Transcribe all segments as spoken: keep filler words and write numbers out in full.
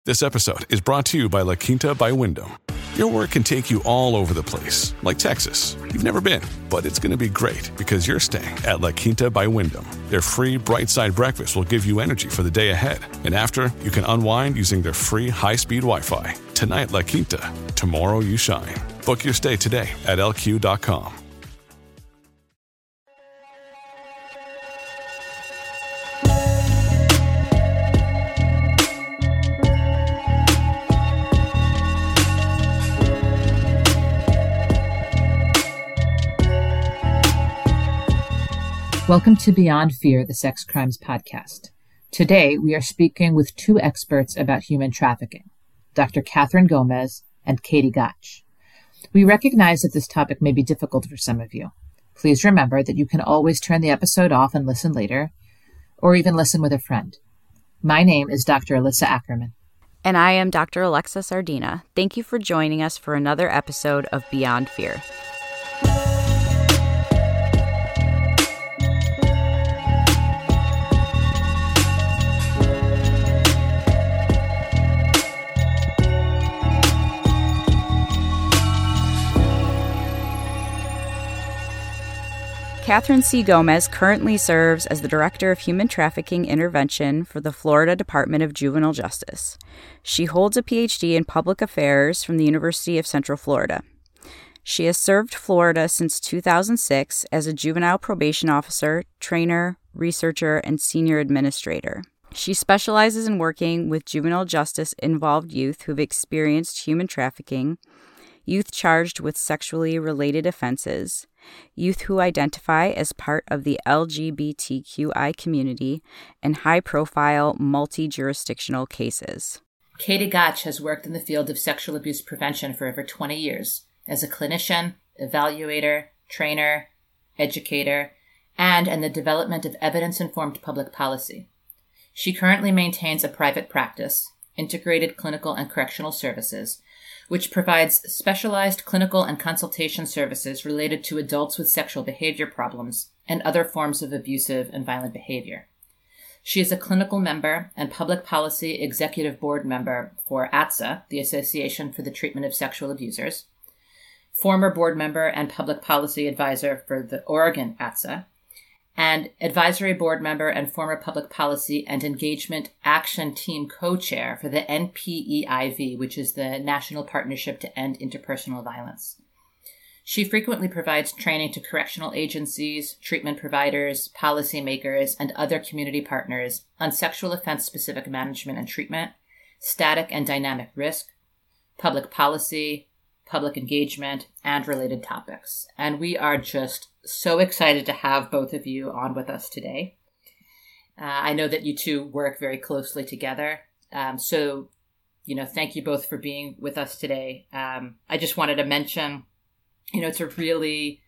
This episode is brought to you by La Quinta by Wyndham. Your work can take you all over the place, like Texas. You've never been, but it's going to be great because you're staying at La Quinta by Wyndham. Their free Bright Side breakfast will give you energy for the day ahead. And after, you can unwind using their free high-speed Wi-Fi. Tonight, La Quinta. Tomorrow, you shine. Book your stay today at L Q dot com. Welcome to Beyond Fear, the Sex Crimes Podcast. Today, we are speaking with two experts about human trafficking, Doctor Catherine Gomez and Katie Gotch. We recognize that this topic may be difficult for some of you. Please remember that you can always turn the episode off and listen later, or even listen with a friend. My name is Doctor Alyssa Ackerman. And I am Doctor Alexa Sardina. Thank you for joining us for another episode of Beyond Fear. Catherine C. Gomez currently serves as the Director of Human Trafficking Intervention for the Florida Department of Juvenile Justice. She holds a P H D in Public Affairs from the University of Central Florida. She has served Florida since two thousand six as a juvenile probation officer, trainer, researcher, and senior administrator. She specializes in working with juvenile justice-involved youth who have experienced human trafficking, youth charged with sexually related offenses, youth who identify as part of the L G B T Q I community, and high-profile multi-jurisdictional cases. Katie Gotch has worked in the field of sexual abuse prevention for over twenty years as a clinician, evaluator, trainer, educator, and in the development of evidence-informed public policy. She currently maintains a private practice, Integrated Clinical and Correctional Services, which provides specialized clinical and consultation services related to adults with sexual behavior problems and other forms of abusive and violent behavior. She is a clinical member and public policy executive board member for A T S A, the Association for the Treatment of Sexual Abusers, former board member and public policy advisor for the Oregon A T S A, and advisory board member and former public policy and engagement action team co-chair for the N P E I V, which is the National Partnership to End Interpersonal Violence. She frequently provides training to correctional agencies, treatment providers, policymakers, and other community partners on sexual offense-specific management and treatment, static and dynamic risk, public policy, public engagement, and related topics. And we are just so excited to have both of you on with us today. Uh, I know that you two work very closely together. Um, so, you know, thank you both for being with us today. Um, I just wanted to mention, you know, it's a really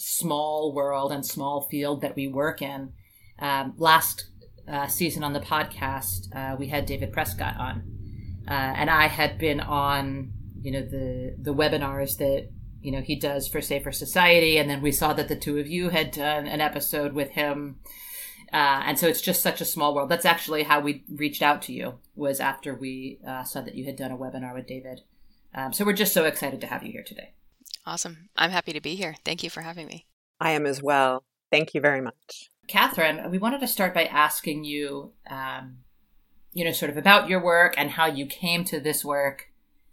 small world and small field that we work in. Um, last uh, season on the podcast, uh, we had David Prescott on. Uh, and I had been on, you know, the, the webinars that, you know, he does for Safer Society. And then we saw that the two of you had done an episode with him. Uh, and so it's just such a small world. That's actually how we reached out to you, was after we uh, saw that you had done a webinar with David. Um, so we're just so excited to have you here today. Awesome. I'm happy to be here. Thank you for having me. I am as well. Thank you very much. Catherine, we wanted to start by asking you, um, you know, sort of about your work and how you came to this work.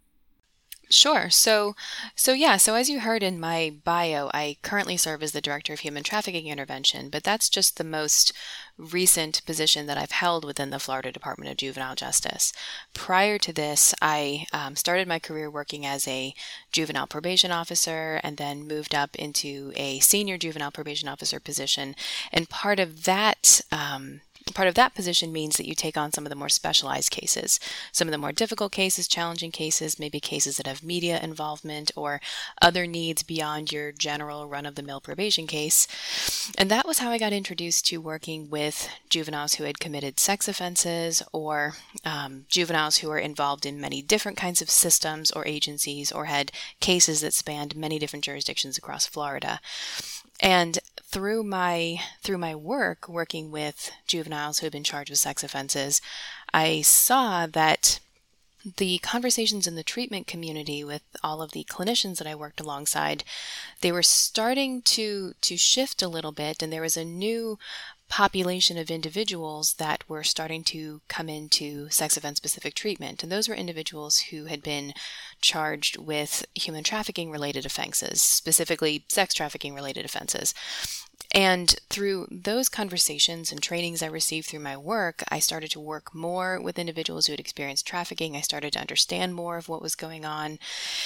Sure. So, so yeah, so as you heard in my bio, I currently serve as the Director of Human Trafficking Intervention, but that's just the most recent position that I've held within the Florida Department of Juvenile Justice. Prior to this, I um, started my career working as a juvenile probation officer and then moved up into a senior juvenile probation officer position. And part of that um, Part of that position means that you take on some of the more specialized cases, some of the more difficult cases, challenging cases, maybe cases that have media involvement or other needs beyond your general run-of-the-mill probation case. And that was how I got introduced to working with juveniles who had committed sex offenses or um, juveniles who were involved in many different kinds of systems or agencies or had cases that spanned many different jurisdictions across Florida. And through my through my work working with juveniles who have been charged with sex offenses, I saw that the conversations in the treatment community with all of the clinicians that I worked alongside, they were starting to to shift a little bit, and there was a new population of individuals that were starting to come into sex offense specific treatment. And those were individuals who had been charged with human trafficking related offenses, specifically sex trafficking related offenses. And through those conversations and trainings I received through my work, I started to work more with individuals who had experienced trafficking. I started to understand more of what was going on.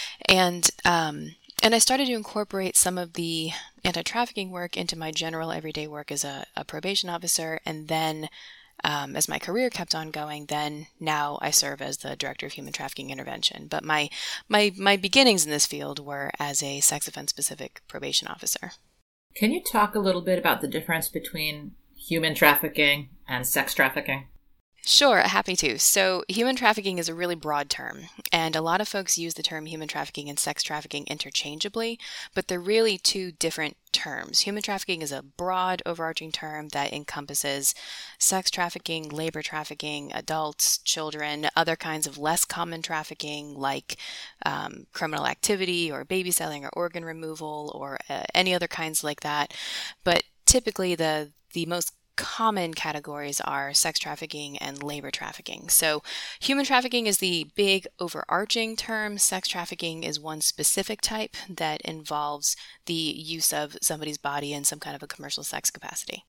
And, um, And I started to incorporate some of the anti-trafficking work into my general everyday work as a, a probation officer. And then um, as my career kept on going, then now I serve as the Director of Human Trafficking Intervention. But my, my, my beginnings in this field were as a sex offense-specific probation officer. Can you talk a little bit about the difference between human trafficking and sex trafficking? Sure, happy to. So human trafficking is a really broad term, and a lot of folks use the term human trafficking and sex trafficking interchangeably, but they're really two different terms. Human trafficking is a broad, overarching term that encompasses sex trafficking, labor trafficking, adults, children, other kinds of less common trafficking like um, criminal activity or baby selling or organ removal or uh, any other kinds like that. But typically the, the most common categories are sex trafficking and labor trafficking. So human trafficking is the big overarching term. Sex trafficking is one specific type that involves the use of somebody's body in some kind of a commercial sex capacity.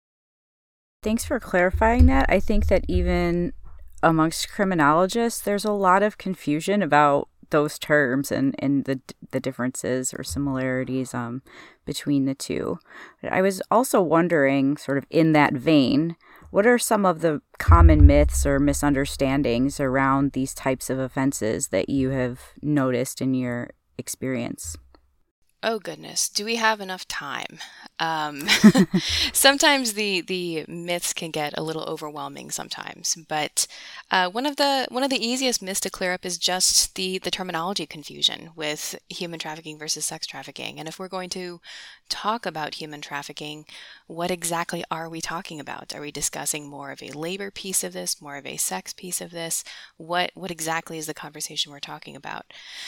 Thanks for clarifying that. I think that even amongst criminologists, there's a lot of confusion about those terms and, and the the differences or similarities um, between the two. But I was also wondering, sort of in that vein, what are some of the common myths or misunderstandings around these types of offenses that you have noticed in your experience? Oh, goodness. Do we have enough time? Um, sometimes the, the myths can get a little overwhelming sometimes, but uh, one of the one of the easiest myths to clear up is just the, the terminology confusion with human trafficking versus sex trafficking. And if we're going to talk about human trafficking, what exactly are we talking about? Are we discussing more of a labor piece of this, more of a sex piece of this? What, what exactly is the conversation we're talking about?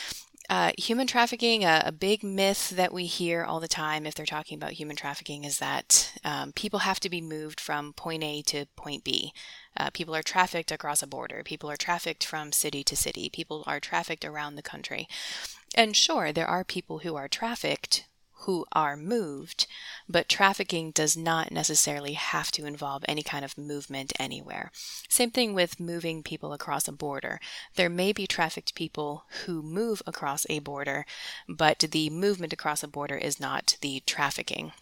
Uh, human trafficking, a, a big myth that we hear all the time if they're talking about human trafficking is that um, people have to be moved from point A to point B. Uh, people are trafficked across a border. People are trafficked from city to city. People are trafficked around the country. And sure, there are people who are trafficked who are moved, but trafficking does not necessarily have to involve any kind of movement anywhere. Same thing with moving people across a border. There may be trafficked people who move across a border, but the movement across a border is not the trafficking.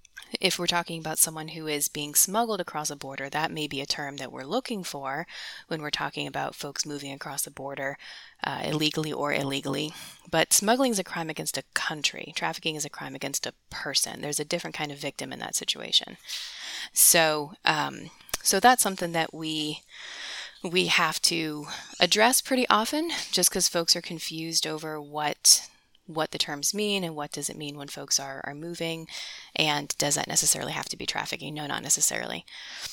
If we're talking about someone who is being smuggled across a border, that may be a term that we're looking for when we're talking about folks moving across the border uh, illegally or illegally. But smuggling is a crime against a country. Trafficking is a crime against a person. There's a different kind of victim in that situation. So, um, so that's something that we we have to address pretty often, just because folks are confused over what. what the terms mean and what does it mean when folks are, are moving, and does that necessarily have to be trafficking? No, not necessarily.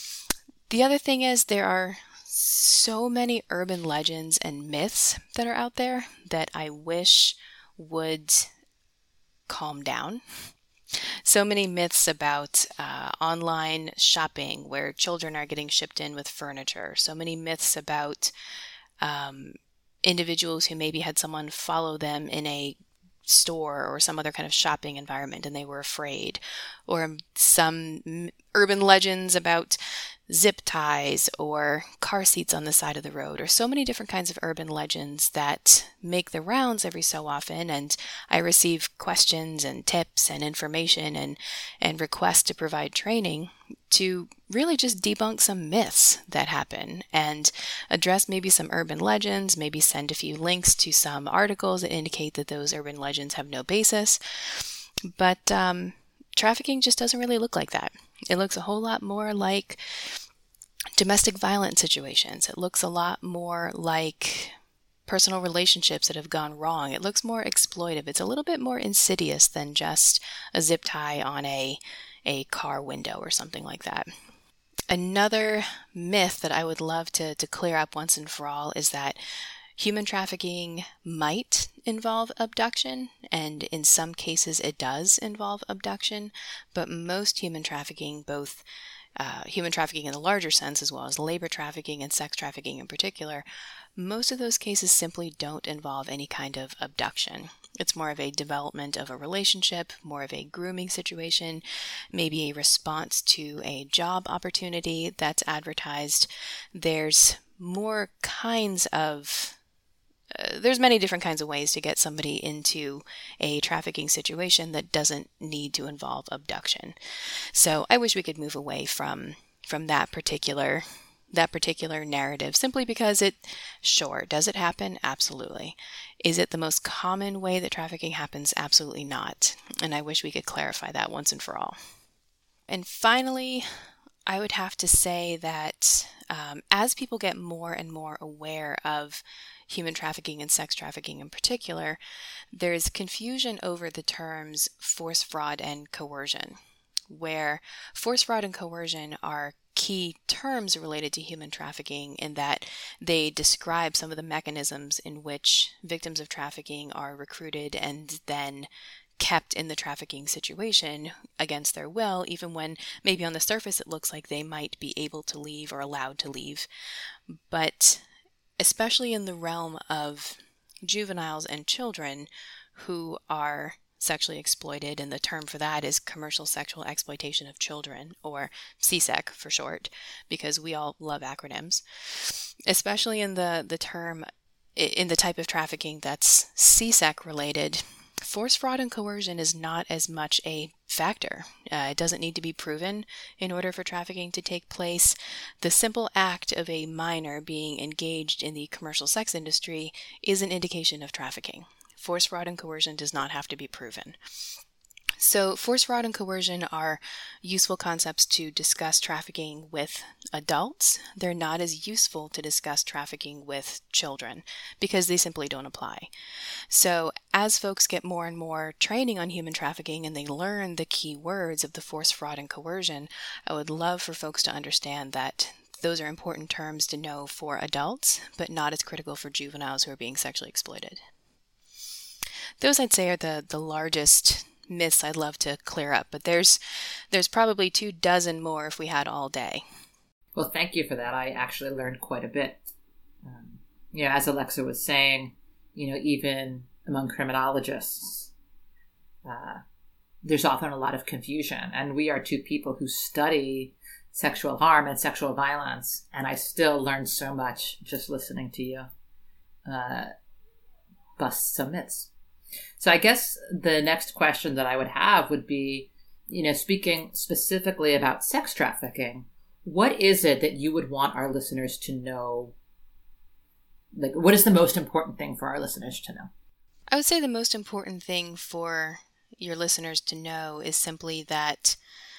The other thing is there are so many urban legends and myths that are out there that I wish would calm down. So many myths about uh, online shopping where children are getting shipped in with furniture. So many myths about um, individuals who maybe had someone follow them in a store or some other kind of shopping environment and they were afraid, or some urban legends about zip ties or car seats on the side of the road, or so many different kinds of urban legends that make the rounds every so often. And I receive questions and tips and information and, and requests to provide training to really just debunk some myths that happen and address maybe some urban legends, maybe send a few links to some articles that indicate that those urban legends have no basis. But um, trafficking just doesn't really look like that. It looks a whole lot more like domestic violence situations. It looks a lot more like personal relationships that have gone wrong. It looks more exploitive. It's a little bit more insidious than just a zip tie on a a car window or something like that. Another myth that I would love to, to clear up once and for all is that Human trafficking might involve abduction, and in some cases it does involve abduction, but most human trafficking, both uh, human trafficking in the larger sense as well as labor trafficking and sex trafficking in particular, most of those cases simply don't involve any kind of abduction. It's more of a development of a relationship, more of a grooming situation, maybe a response to a job opportunity that's advertised. There's more kinds of, uh, there's many different kinds of ways to get somebody into a trafficking situation that doesn't need to involve abduction. So I wish we could move away from, from that particular that particular narrative, simply because it, sure, does it happen? Absolutely. Is it the most common way that trafficking happens? Absolutely not. And I wish we could clarify that once and for all. And finally, I would have to say that um, as people get more and more aware of human trafficking and sex trafficking in particular, there's confusion over the terms force, fraud, and coercion, where force, fraud, and coercion are key terms related to human trafficking in that they describe some of the mechanisms in which victims of trafficking are recruited and then kept in the trafficking situation against their will, even when maybe on the surface it looks like they might be able to leave or allowed to leave. But especially in the realm of juveniles and children who are sexually exploited, and the term for that is commercial sexual exploitation of children, or C S E C for short, because we all love acronyms. Especially in the, the term, in the type of trafficking that's C S E C related, force, fraud, and coercion is not as much a factor. Uh, it doesn't need to be proven in order for trafficking to take place. The simple act of a minor being engaged in the commercial sex industry is an indication of trafficking. Force, fraud, and coercion does not have to be proven. So force, fraud, and coercion are useful concepts to discuss trafficking with adults. They're not as useful to discuss trafficking with children because they simply don't apply. So as folks get more and more training on human trafficking and they learn the key words of the force, fraud, and coercion, I would love for folks to understand that those are important terms to know for adults, but not as critical for juveniles who are being sexually exploited. Those, I'd say, are the, the largest myths I'd love to clear up, but there's there's probably two dozen more if we had all day. Well, thank you for that. I actually learned quite a bit. Um, you know, as Alexa was saying, you know, even among criminologists, uh, there's often a lot of confusion, and we are two people who study sexual harm and sexual violence, and I still learned so much just listening to you uh, bust some myths. So I guess the next question that I would have would be, you know, speaking specifically about sex trafficking, what is it that you would want our listeners to know? Like, what is the most important thing for our listeners to know? I would say the most important thing for your listeners to know is simply that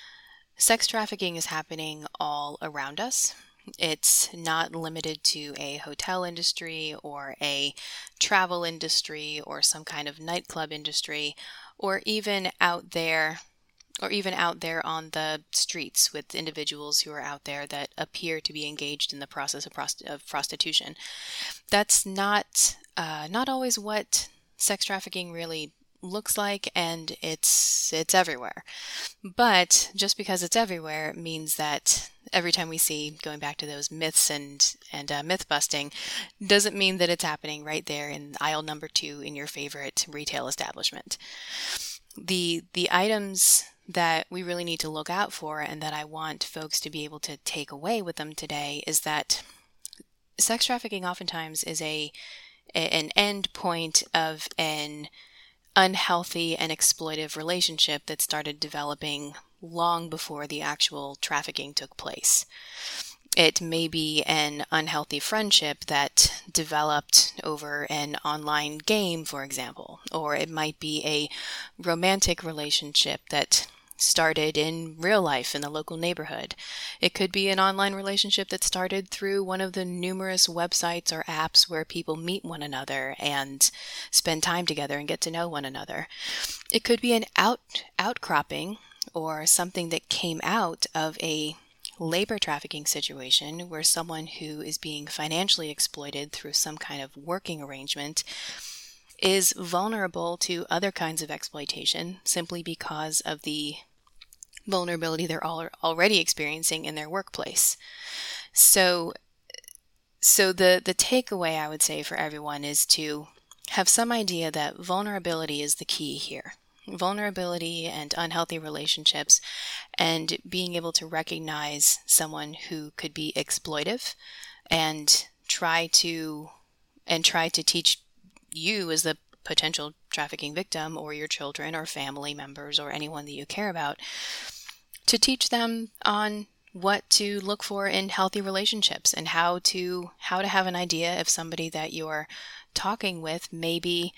sex trafficking is happening all around us. It's not limited to a hotel industry or a travel industry or some kind of nightclub industry, or even out there, or even out there on the streets with individuals who are out there that appear to be engaged in the process of, prost- of prostitution. That's not uh, not always what sex trafficking really looks like, and it's it's everywhere. But just because it's everywhere means that every time we see, going back to those myths and and uh, myth busting, doesn't mean that it's happening right there in aisle number two in your favorite retail establishment. The the items that we really need to look out for, and that I want folks to be able to take away with them today, is that sex trafficking oftentimes is a an end point of an unhealthy and exploitive relationship that started developing long before the actual trafficking took place. It may be an unhealthy friendship that developed over an online game, for example, or it might be a romantic relationship that started in real life in the local neighborhood. It could be an online relationship that started through one of the numerous websites or apps where people meet one another and spend time together and get to know one another. It could be an out outcropping or something that came out of a labor trafficking situation where someone who is being financially exploited through some kind of working arrangement is vulnerable to other kinds of exploitation simply because of the vulnerability they're all already experiencing in their workplace. So, so the, the takeaway I would say for everyone is to have some idea that vulnerability is the key here. Vulnerability and unhealthy relationships, and being able to recognize someone who could be exploitive and try to and try to teach you as the potential trafficking victim, or your children or family members or anyone that you care about, to teach them on what to look for in healthy relationships and how to how to have an idea if somebody that you're talking with maybe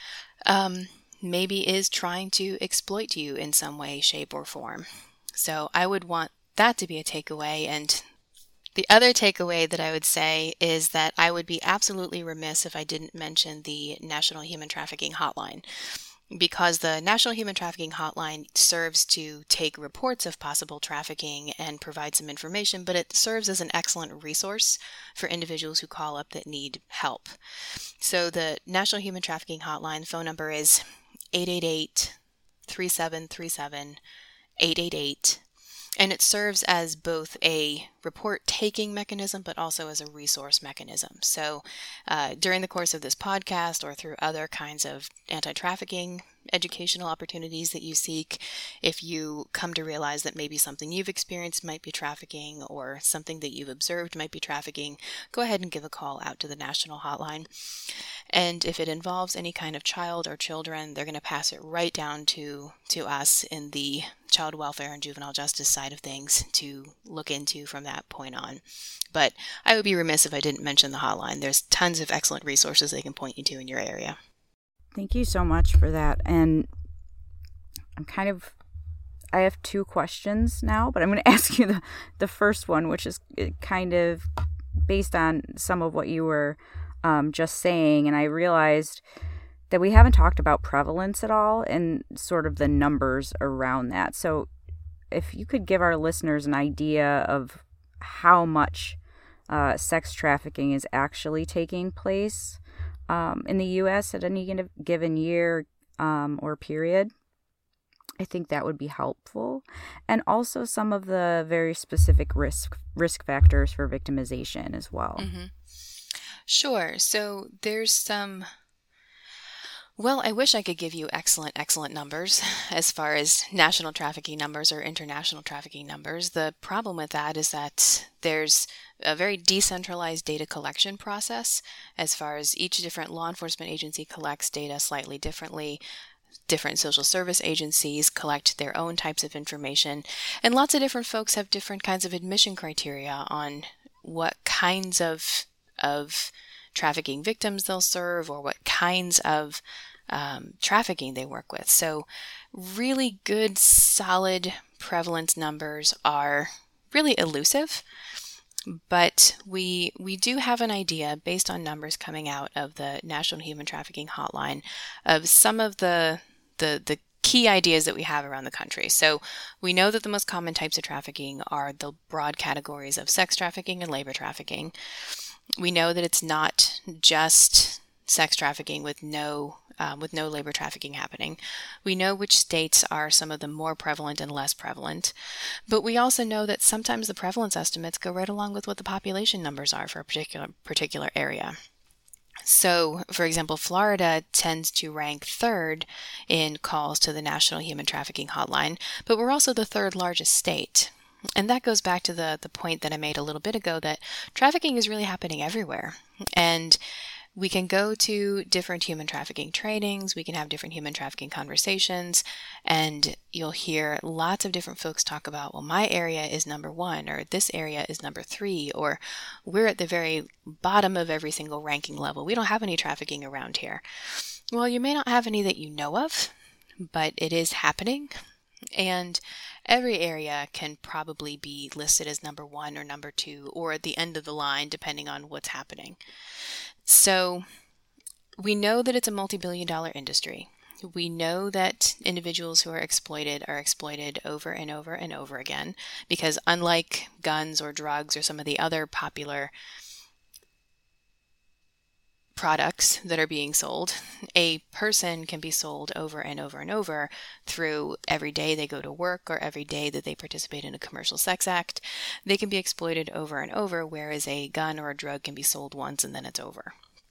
um, maybe is trying to exploit you in some way, shape, or form. So I would want that to be a takeaway. And the other takeaway that I would say is that I would be absolutely remiss if I didn't mention the National Human Trafficking Hotline, because the National Human Trafficking Hotline serves to take reports of possible trafficking and provide some information, but it serves as an excellent resource for individuals who call up that need help. So the National Human Trafficking Hotline phone number is eight eight eight, three seven three seven, eight eight eight, and it serves as both a report-taking mechanism but also as a resource mechanism. So uh, during the course of this podcast or through other kinds of anti-trafficking educational opportunities that you seek, if you come to realize that maybe something you've experienced might be trafficking or something that you've observed might be trafficking, go ahead and give a call out to the National Hotline. And if it involves any kind of child or children, they're going to pass it right down to, to us in the child welfare and juvenile justice side of things to look into from that point on. But I would be remiss if I didn't mention the hotline. There's tons of excellent resources they can point you to in your area. Thank you so much for that. And I'm kind of, I have two questions now, but I'm going to ask you the, the first one, which is kind of based on some of what you were um, just saying. And I realized that we haven't talked about prevalence at all and sort of the numbers around that. So if you could give our listeners an idea of how much uh, sex trafficking is actually taking place Um, in the U S at any given year um, or period, I think that would be helpful. And also some of the very specific risk risk factors for victimization as well. Mm-hmm. Sure. So there's some, well, I wish I could give you excellent, excellent numbers as far as national trafficking numbers or international trafficking numbers. The problem with that is that there's a very decentralized data collection process as far as each different law enforcement agency collects data slightly differently. Different social service agencies collect their own types of information, and lots of different folks have different kinds of admission criteria on what kinds of of trafficking victims they'll serve or what kinds of um, trafficking they work with. So really good, solid prevalence numbers are really elusive. But we we do have an idea based on numbers coming out of the National Human Trafficking Hotline of some of the the the key ideas that we have around the country. So we know that the most common types of trafficking are the broad categories of sex trafficking and labor trafficking. We know that it's not just sex trafficking with no um, with no labor trafficking happening. We know which states are some of the more prevalent and less prevalent, but we also know that sometimes the prevalence estimates go right along with what the population numbers are for a particular particular area. So, for example, Florida tends to rank third in calls to the National Human Trafficking Hotline, but we're also the third largest state. And that goes back to the, the point that I made a little bit ago that trafficking is really happening everywhere. And we can go to different human trafficking trainings, we can have different human trafficking conversations, and you'll hear lots of different folks talk about, well, my area is number one, or this area is number three, or we're at the very bottom of every single ranking level. We don't have any trafficking around here. Well, you may not have any that you know of, but it is happening. And every area can probably be listed as number one or number two, or at the end of the line, depending on what's happening. So we know that it's a multi-billion dollar industry. We know that individuals who are exploited are exploited over and over and over again, because unlike guns or drugs or some of the other popular products that are being sold, a person can be sold over and over and over through every day they go to work or every day that they participate in a commercial sex act. They can be exploited over and over, whereas a gun or a drug can be sold once and then it's over.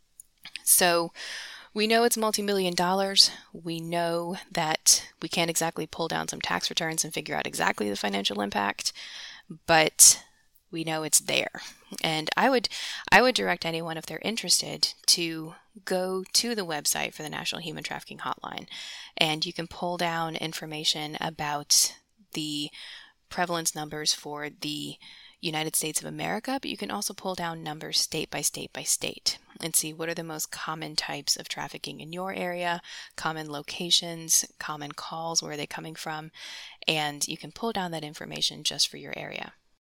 So we know it's multi-million dollars. We know that we can't exactly pull down some tax returns and figure out exactly the financial impact, but we know it's there. And I would I would direct anyone, if they're interested, to go to the website for the National Human Trafficking Hotline, and you can pull down information about the prevalence numbers for the United States of America, but you can also pull down numbers state by state by state and see what are the most common types of trafficking in your area, common locations, common calls, where are they coming from, and you can pull down that information just for your area.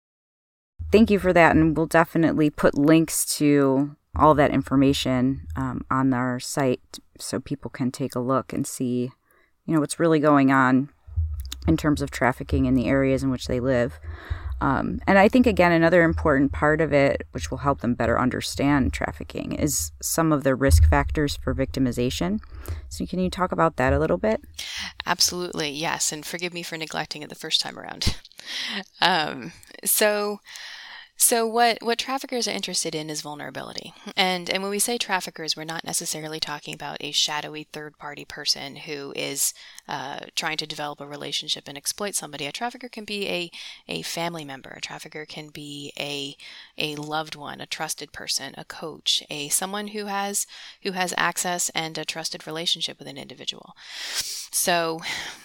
Thank you for that, and we'll definitely put links to all that information um, on our site so people can take a look and see, you know, what's really going on in terms of trafficking in the areas in which they live. Um, and I think, again, another important part of it, which will help them better understand trafficking, is some of the risk factors for victimization. So can you talk about that a little bit? Absolutely, yes. And forgive me for neglecting it the first time around. um, so... So what, what traffickers are interested in is vulnerability. And and when we say traffickers, we're not necessarily talking about a shadowy third-party person who is uh, trying to develop a relationship and exploit somebody. A trafficker can be a, a family member. A trafficker can be a a loved one, a trusted person, a coach, a someone who has who has access and a trusted relationship with an individual. So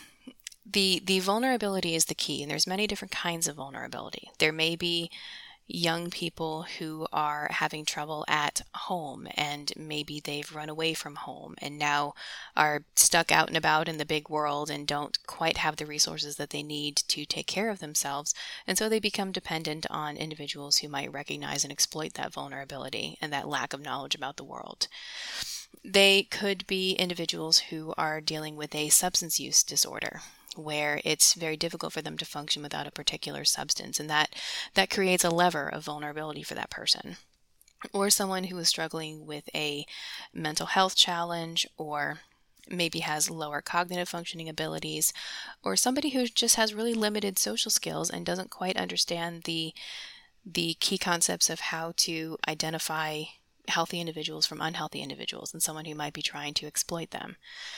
the the vulnerability is the key, and there's many different kinds of vulnerability. There may be young people who are having trouble at home, and maybe they've run away from home and now are stuck out and about in the big world and don't quite have the resources that they need to take care of themselves. And so they become dependent on individuals who might recognize and exploit that vulnerability and that lack of knowledge about the world. They could be individuals who are dealing with a substance use disorder, where it's very difficult for them to function without a particular substance, and that that creates a lever of vulnerability for that person. Or someone who is struggling with a mental health challenge, or maybe has lower cognitive functioning abilities, or somebody who just has really limited social skills and doesn't quite understand the the key concepts of how to identify healthy individuals from unhealthy individuals, and someone who might be trying to exploit them.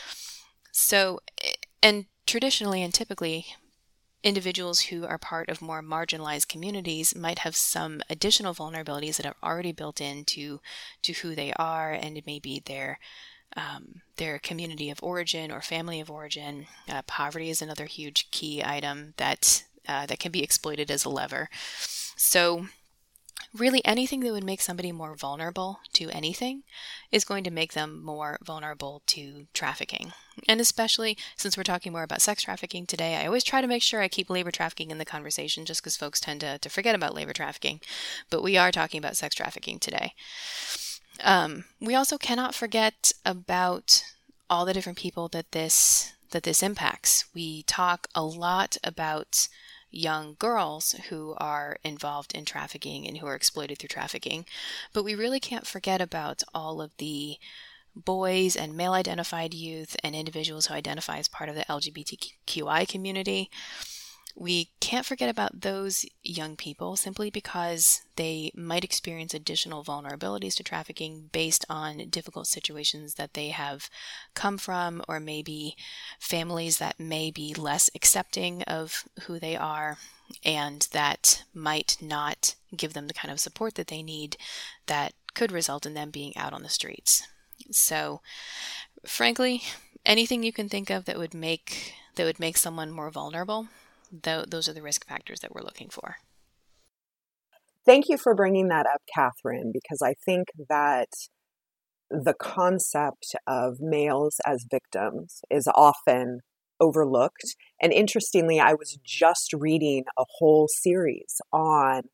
So, and traditionally and typically, individuals who are part of more marginalized communities might have some additional vulnerabilities that are already built into to who they are, and maybe their um, their community of origin or family of origin. Uh, poverty is another huge key item that uh, that can be exploited as a lever. So really, anything that would make somebody more vulnerable to anything is going to make them more vulnerable to trafficking. And especially since we're talking more about sex trafficking today, I always try to make sure I keep labor trafficking in the conversation, just because folks tend to, to forget about labor trafficking. But we are talking about sex trafficking today. Um, we also cannot forget about all the different people that this that this impacts. We talk a lot about young girls who are involved in trafficking and who are exploited through trafficking, but we really can't forget about all of the boys and male-identified youth and individuals who identify as part of the L G B T Q I community. We can't forget about those young people simply because they might experience additional vulnerabilities to trafficking based on difficult situations that they have come from, or maybe families that may be less accepting of who they are and that might not give them the kind of support that they need that could result in them being out on the streets. So, frankly, anything you can think of that would make that would make someone more vulnerable, Th- those are the risk factors that we're looking for. Thank you for bringing that up, Catherine, because I think that the concept of males as victims is often overlooked. And interestingly, I was just reading a whole series on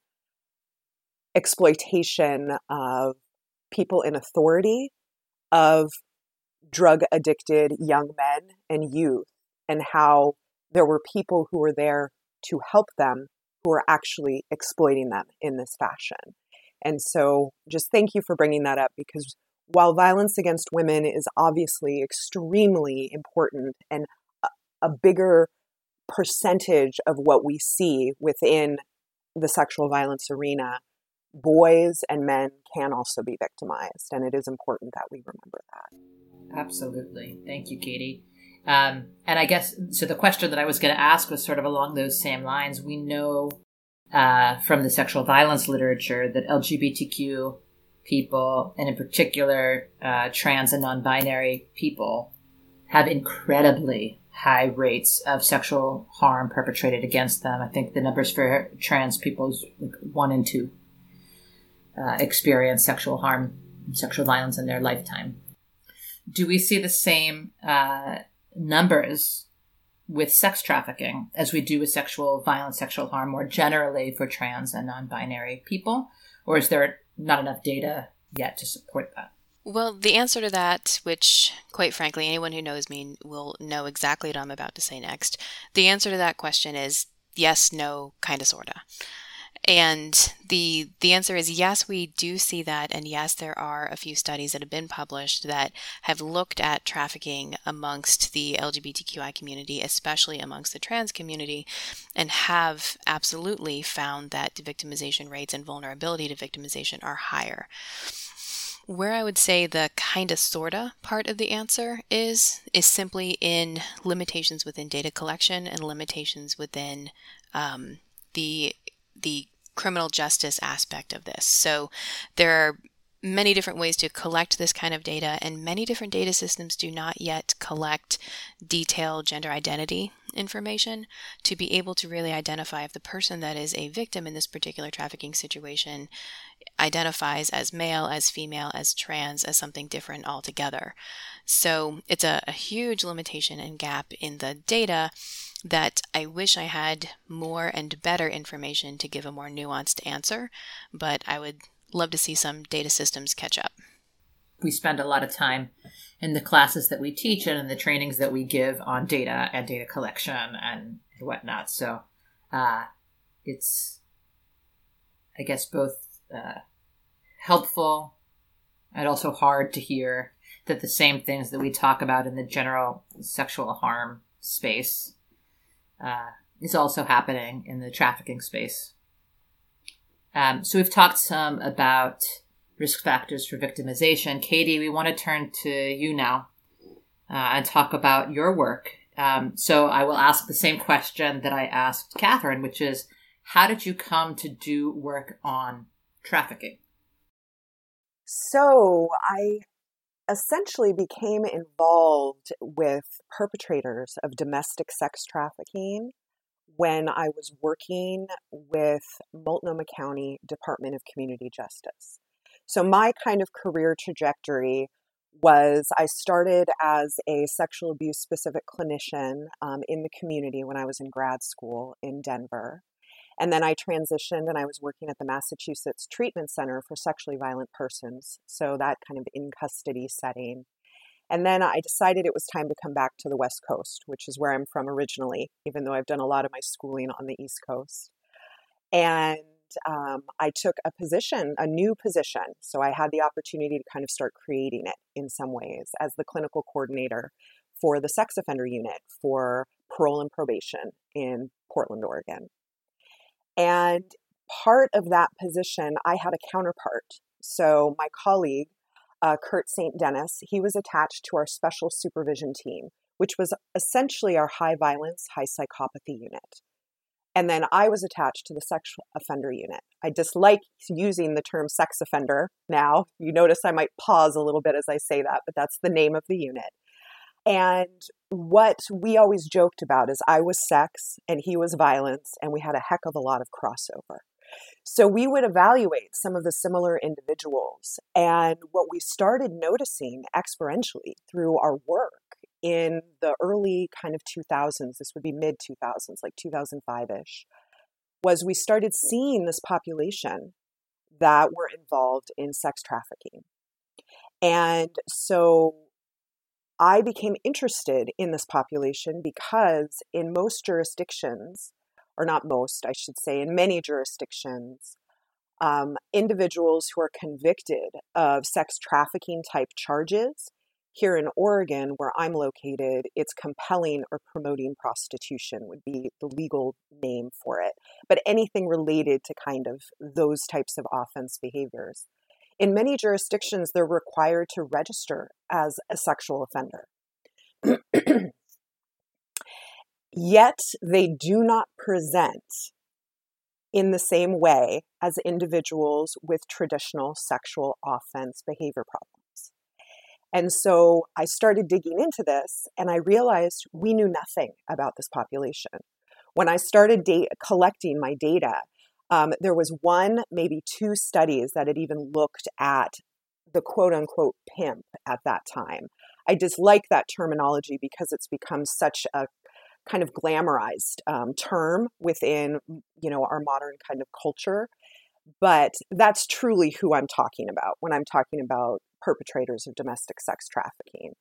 exploitation of people in authority, of drug addicted young men and youth, and how there were people who were there to help them who are actually exploiting them in this fashion. And so just thank you for bringing that up, because while violence against women is obviously extremely important and a, a bigger percentage of what we see within the sexual violence arena, boys and men can also be victimized. And it is important that we remember that. Absolutely. Thank you, Katie. Um, and I guess, so the question that I was going to ask was sort of along those same lines. We know uh, from the sexual violence literature that L G B T Q people, and in particular uh, trans and non-binary people, have incredibly high rates of sexual harm perpetrated against them. I think the numbers for trans people is like one in two uh, experience sexual harm, sexual violence in their lifetime. Do we see the same uh, numbers with sex trafficking as we do with sexual violence, sexual harm more generally for trans and non-binary people? Or is there not enough data yet to support that? Well, the answer to that, which quite frankly, anyone who knows me will know exactly what I'm about to say next. The answer to that question is yes, no, kind of, sorta. And the the answer is yes, we do see that. And yes, there are a few studies that have been published that have looked at trafficking amongst the L G B T Q I community, especially amongst the trans community, and have absolutely found that victimization rates and vulnerability to victimization are higher. Where I would say the kinda sorta part of the answer is, is simply in limitations within data collection and limitations within um, the the criminal justice aspect of this. So there are many different ways to collect this kind of data, and many different data systems do not yet collect detailed gender identity information to be able to really identify if the person that is a victim in this particular trafficking situation identifies as male, as female, as trans, as something different altogether. So it's a, a huge limitation and gap in the data that I wish I had more and better information to give a more nuanced answer, but I would love to see some data systems catch up. We spend a lot of time in the classes that we teach and in the trainings that we give on data and data collection and whatnot. So uh, it's, I guess, both uh, helpful and also hard to hear that the same things that we talk about in the general sexual harm space uh, is also happening in the trafficking space. Um, so we've talked some about risk factors for victimization. Katie, we want to turn to you now uh, and talk about your work. Um, so I will ask the same question that I asked Catherine, which is, how did you come to do work on trafficking? So I essentially became involved with perpetrators of domestic sex trafficking when I was working with Multnomah County Department of Community Justice. So my kind of career trajectory was I started as a sexual abuse specific clinician um, in the community when I was in grad school in Denver. And then I transitioned and I was working at the Massachusetts Treatment Center for Sexually Violent Persons. So that kind of in custody setting. And then I decided it was time to come back to the West Coast, which is where I'm from originally, even though I've done a lot of my schooling on the East Coast. And um, I took a position, a new position. So I had the opportunity to kind of start creating it in some ways as the clinical coordinator for the sex offender unit for parole and probation in Portland, Oregon. And part of that position, I had a counterpart. So my colleague, uh, Kurt Saint Dennis, he was attached to our special supervision team, which was essentially our high violence, high psychopathy unit. And then I was attached to the sex offender unit. I dislike using the term sex offender now. You notice I might pause a little bit as I say that, but that's the name of the unit. And what we always joked about is I was sex and he was violence, and we had a heck of a lot of crossover. So we would evaluate some of the similar individuals. And what we started noticing exponentially through our work in the early kind of two thousands, this would be mid two thousands, like two thousand five-ish, was we started seeing this population that were involved in sex trafficking. And so I became interested in this population because in most jurisdictions, or not most, I should say, in many jurisdictions, um, individuals who are convicted of sex trafficking type charges, here in Oregon, where I'm located, it's compelling or promoting prostitution would be the legal name for it. But anything related to kind of those types of offense behaviors. In many jurisdictions, they're required to register as a sexual offender. Yet they do not present in the same way as individuals with traditional sexual offense behavior problems. And so I started digging into this, and I realized we knew nothing about this population. When I started da- collecting my data, um, there was one, maybe two studies that had even looked at the quote-unquote pimp at that time. I dislike that terminology because it's become such a kind of glamorized um, term within, you know, our modern kind of culture. But that's truly who I'm talking about when I'm talking about perpetrators of domestic sex trafficking.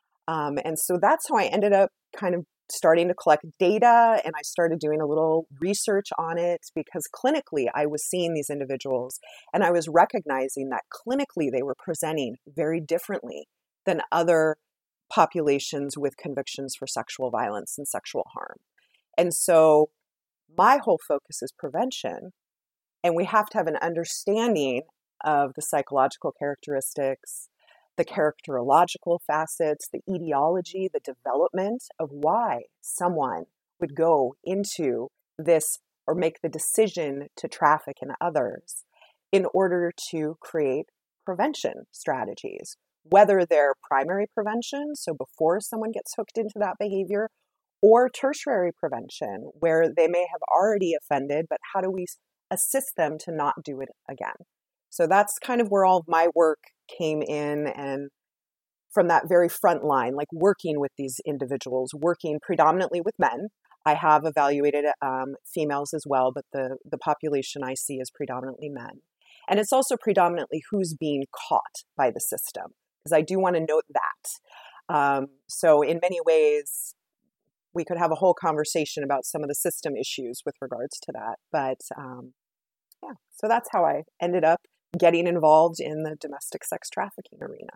Um, and so that's how I ended up kind of starting to collect data, and I started doing a little research on it because clinically I was seeing these individuals and I was recognizing that clinically they were presenting very differently than other populations with convictions for sexual violence and sexual harm. And so my whole focus is prevention, and we have to have an understanding of the psychological characteristics, the characterological facets, the etiology, the development of why someone would go into this or make the decision to traffic in others in order to create prevention strategies, whether they're primary prevention, so before someone gets hooked into that behavior, or tertiary prevention, where they may have already offended, but how do we assist them to not do it again? So that's kind of where all of my work came in, and from that very front line, like working with these individuals, working predominantly with men. I have evaluated um, females as well, but the, the population I see is predominantly men. And it's also predominantly who's being caught by the system, because I do want to note that. Um, so in many ways, we could have a whole conversation about some of the system issues with regards to that. But um, yeah, so that's how I ended up getting involved in the domestic sex trafficking arena.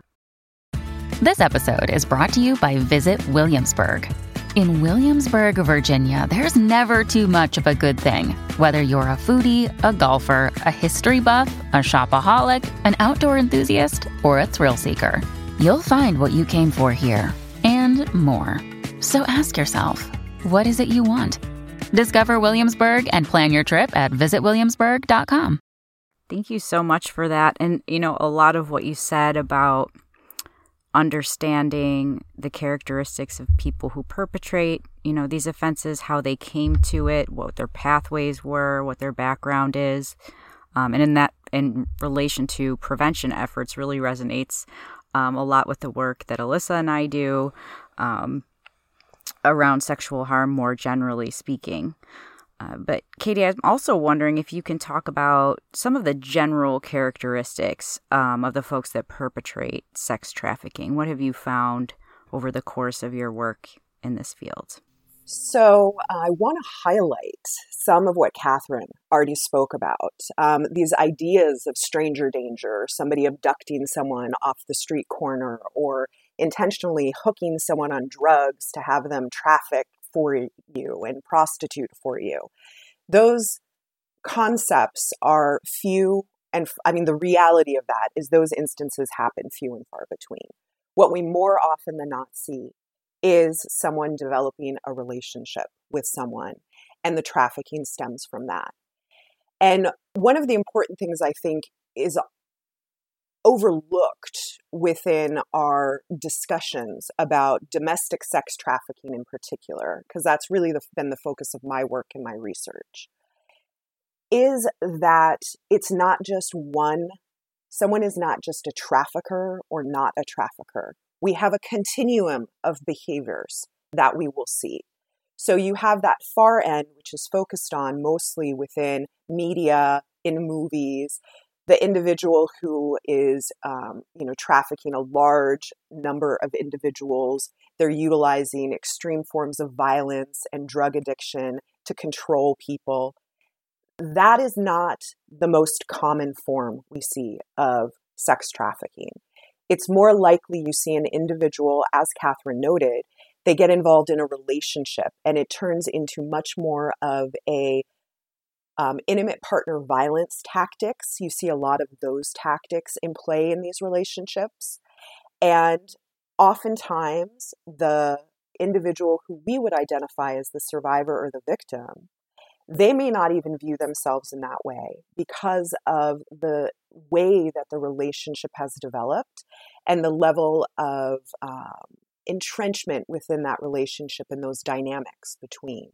This episode is brought to you by Visit Williamsburg. In Williamsburg, Virginia, there's never too much of a good thing. Whether you're a foodie, a golfer, a history buff, a shopaholic, an outdoor enthusiast, or a thrill seeker, you'll find what you came for here and more. So ask yourself, what is it you want? Discover Williamsburg and plan your trip at visit williamsburg dot com. Thank you so much for that. And, you know, a lot of what you said about understanding the characteristics of people who perpetrate, you know, these offenses, how they came to it, what their pathways were, what their background is. Um, and in that, in relation to prevention efforts, really resonates um, a lot with the work that Alyssa and I do um, around sexual harm, more generally speaking. Uh, but Katie, I'm also wondering if you can talk about some of the general characteristics um, of the folks that perpetrate sex trafficking. What have you found over the course of your work in this field? So uh, I want to highlight some of what Catherine already spoke about. Um, these ideas of stranger danger, somebody abducting someone off the street corner, or intentionally hooking someone on drugs to have them traffic for you and prostitute for you. Those concepts are few, and I mean, the reality of that is those instances happen few and far between. What we more often than not see is someone developing a relationship with someone, and the trafficking stems from that. And one of the important things I think is overlooked within our discussions about domestic sex trafficking in particular, because that's really the, been the focus of my work and my research, is that it's not just one, someone is not just a trafficker or not a trafficker. We have a continuum of behaviors that we will see. So you have that far end, which is focused on mostly within media, in movies, the individual who is, um, you know, trafficking a large number of individuals, they're utilizing extreme forms of violence and drug addiction to control people. That is not the most common form we see of sex trafficking. It's more likely you see an individual, as Catherine noted, they get involved in a relationship and it turns into much more of a um, intimate partner violence tactics. You see a lot of those tactics in play in these relationships. And oftentimes the individual who we would identify as the survivor or the victim, they may not even view themselves in that way because of the way that the relationship has developed and the level of um, entrenchment within that relationship and those dynamics between.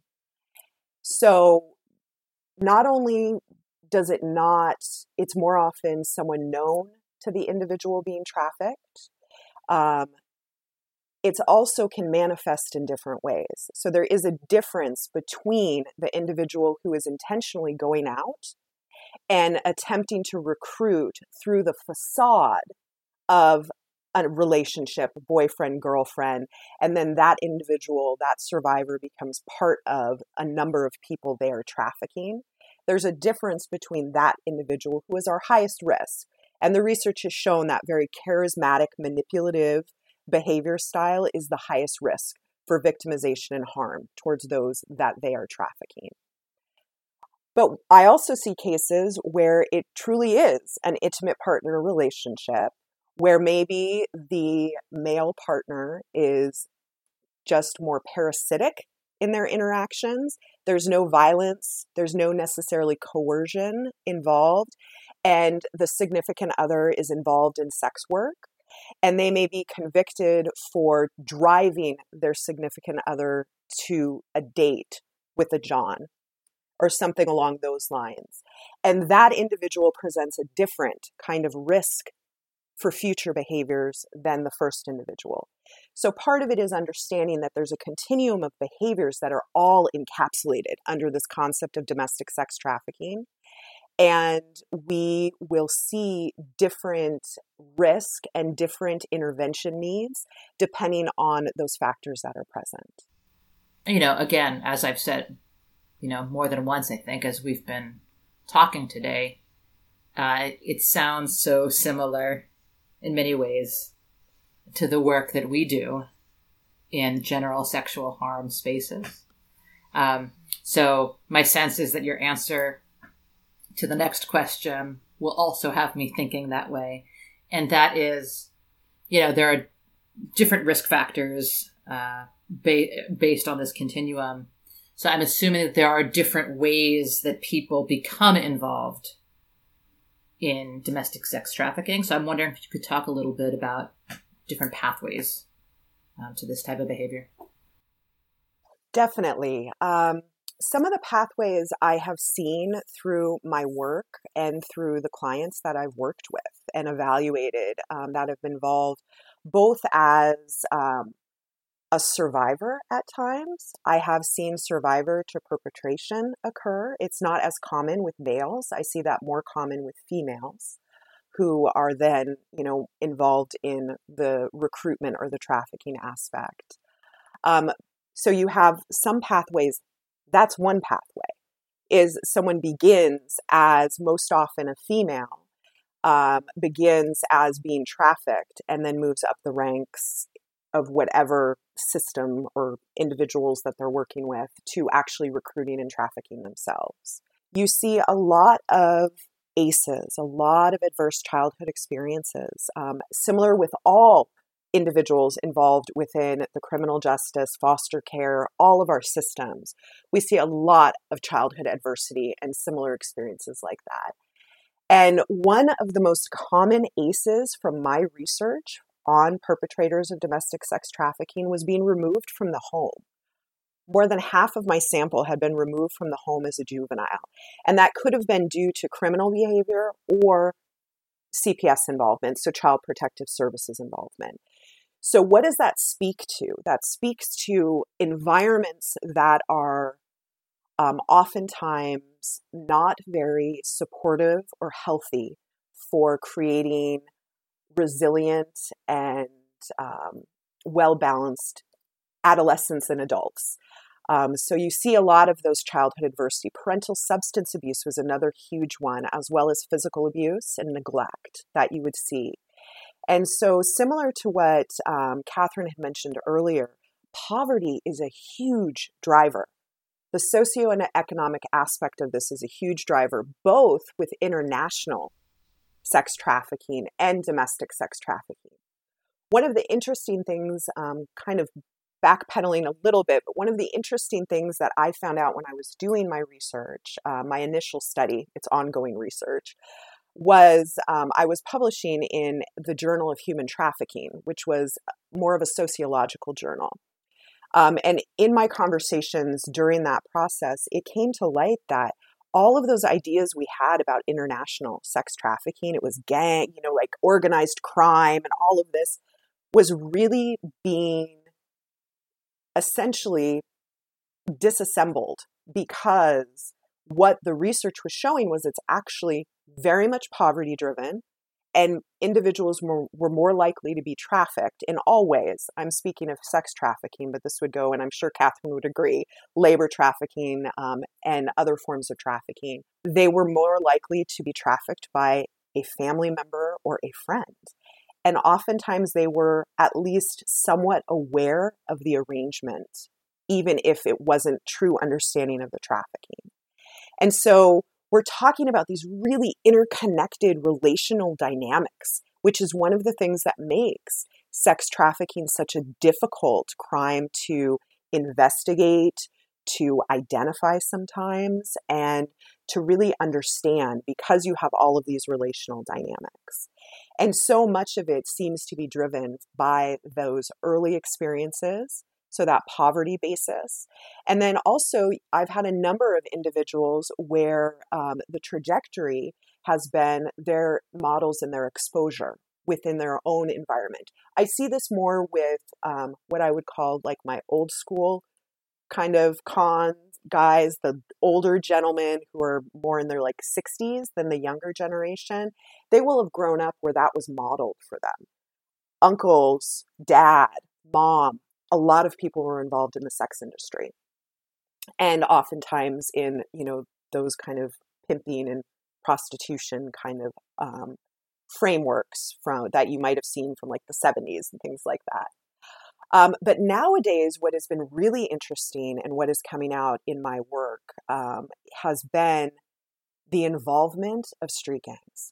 So not only does it not, it's more often someone known to the individual being trafficked. Um, It also can manifest in different ways. So there is a difference between the individual who is intentionally going out and attempting to recruit through the facade of a relationship, boyfriend, girlfriend, and then that individual, that survivor, becomes part of a number of people they are trafficking. There's a difference between that individual who is our highest risk. And the research has shown that very charismatic, manipulative behavior style is the highest risk for victimization and harm towards those that they are trafficking. But I also see cases where it truly is an intimate partner relationship, where maybe the male partner is just more parasitic in their interactions. There's no violence, there's no necessarily coercion involved, and the significant other is involved in sex work. And they may be convicted for driving their significant other to a date with a John or something along those lines. And that individual presents a different kind of risk for future behaviors than the first individual. So part of it is understanding that there's a continuum of behaviors that are all encapsulated under this concept of domestic sex trafficking. And we will see different risk and different intervention needs depending on those factors that are present. You know, again, as I've said, you know, more than once, I think, as we've been talking today, uh, it sounds so similar in many ways to the work that we do in general sexual harm spaces. Um, so my sense is that your answer to the next question will also have me thinking that way. And that is, you know, there are different risk factors uh, ba- based on this continuum. So I'm assuming that there are different ways that people become involved in domestic sex trafficking. So I'm wondering if you could talk a little bit about different pathways um, to this type of behavior. Definitely. Um, some of the pathways I have seen through my work and through the clients that I've worked with and evaluated um, that have been involved both as um, a survivor at times. I have seen survivor to perpetration occur. It's not as common with males. I see that more common with females who are then, you know, involved in the recruitment or the trafficking aspect. Um, so you have some pathways. That's one pathway, is someone begins as most often a female, um, begins as being trafficked and then moves up the ranks of whatever system or individuals that they're working with to actually recruiting and trafficking themselves. You see a lot of A C Es, a lot of adverse childhood experiences, um, similar with all individuals involved within the criminal justice, foster care, all of our systems. We see a lot of childhood adversity and similar experiences like that. And one of the most common A C Es from my research on perpetrators of domestic sex trafficking was being removed from the home. More than half of my sample had been removed from the home as a juvenile. And that could have been due to criminal behavior or C P S involvement, so Child Protective Services involvement. So what does that speak to? That speaks to environments that are um, oftentimes not very supportive or healthy for creating resilient and um, well-balanced adolescents and adults. Um, so you see a lot of those childhood adversity. Parental substance abuse was another huge one, as well as physical abuse and neglect that you would see. And so similar to what um, Catherine had mentioned earlier, poverty is a huge driver. The socioeconomic aspect of this is a huge driver, both with international sex trafficking and domestic sex trafficking. One of the interesting things, um, kind of backpedaling a little bit, but one of the interesting things that I found out when I was doing my research, uh, my initial study, it's ongoing research, was um, I was publishing in the Journal of Human Trafficking, which was more of a sociological journal. Um, and in my conversations during that process, it came to light that all of those ideas we had about international sex trafficking, it was gang, you know, like organized crime and all of this, was really being essentially disassembled, because what the research was showing was it's actually very much poverty driven, and individuals were, were more likely to be trafficked in all ways. I'm speaking of sex trafficking, but this would go, and I'm sure Catherine would agree, labor trafficking um, and other forms of trafficking. They were more likely to be trafficked by a family member or a friend. And oftentimes they were at least somewhat aware of the arrangement, even if it wasn't true understanding of the trafficking. And so we're talking about these really interconnected relational dynamics, which is one of the things that makes sex trafficking such a difficult crime to investigate, to identify sometimes, and to really understand, because you have all of these relational dynamics. And so much of it seems to be driven by those early experiences, so that poverty basis. And then also, I've had a number of individuals where um, the trajectory has been their models and their exposure within their own environment. I see this more with um, what I would call like my old school kind of con guys, the older gentlemen who are more in their like sixties than the younger generation. They will have grown up where that was modeled for them. Uncles, dad, mom, a lot of people were involved in the sex industry. And oftentimes in, you know, those kind of pimping and prostitution kind of um, frameworks from that you might have seen from like the seventies and things like that. Um, but nowadays, what has been really interesting and what is coming out in my work um, has been the involvement of street gangs.